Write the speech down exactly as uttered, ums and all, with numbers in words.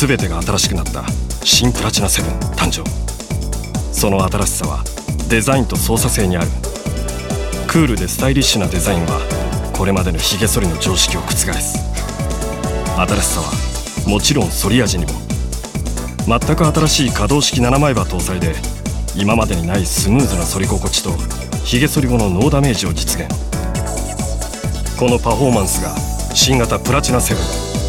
全てが新しくなった新プラチナセブン誕生。その新しさはデザインと操作性にある。クールでスタイリッシュなデザインはこれまでのヒゲ剃りの常識を覆す。新しさはもちろん剃り味にも。全く新しい可動式ななまい刃搭載で今までにないスムーズな剃り心地とヒゲ剃り後のノーダメージを実現。このパフォーマンスが新型プラチナセブン